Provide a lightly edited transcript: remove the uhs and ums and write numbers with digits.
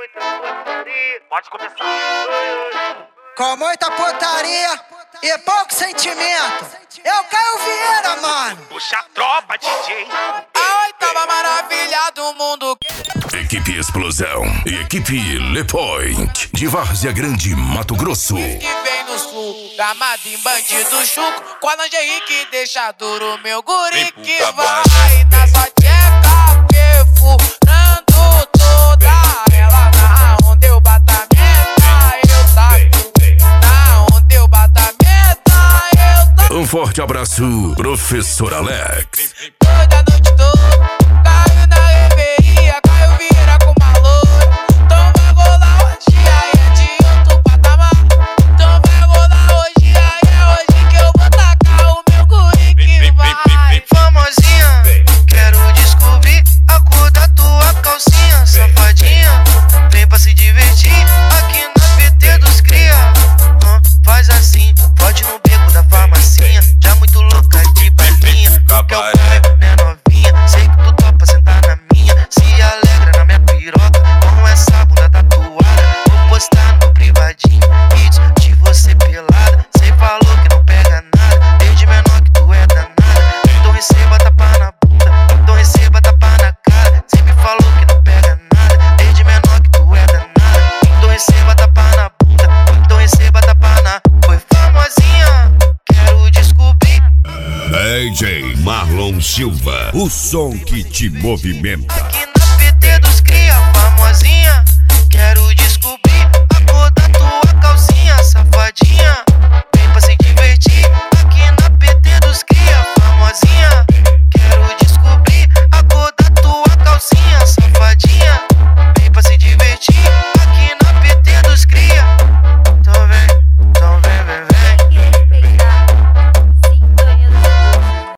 Pode começar. Com muita putaria e pouco sentimento. Eu Caio Vieira, mano. Puxa a tropa, DJ. A oitava maravilha do mundo. Equipe Explosão e equipe Le Point de Várzea Grande, Mato Grosso. Que vem no sul, gamado em bandido chuco. Com a lingerie que deixa duro meu guri que vai na sua tcheca, perfurando toda ela. Na onde eu bato a meta, eu taco. Na onde eu bato a meta, eu taco. Um forte abraço, Professor Alex. Toda noite tô, caio na reveria, Caio Vieira com uma loura. Então vai rolar hoje, aí é de outro patamar. Então vai rolar hoje, aí é hoje que eu vou tacar o meu guri que vai. Famosinha, quero descobrir a cor da tua calcinha. Safadinha, vem pra se divertir aqui na PT dos cria. Faz assim, pode no beco da farmacinha. Já muito louca de balinha, que é o carro, né novinha. Sei que tu topa sentar na minha, se alegra na minha piroca com essa bunda tatuada. Vou postar no privadinho vídeos de você pelada. Cê falou que não pega nada, desde menor que tu é danada. Então receba tapa na bunda, então receba tapa na cara. Cê me falou que não pega nada, desde menor que tu é danada. Então receba tapa na bunda, então receba tapa na. Foi famosinha, quero descobrir. DJ Marlon Silva, o som que te movimenta.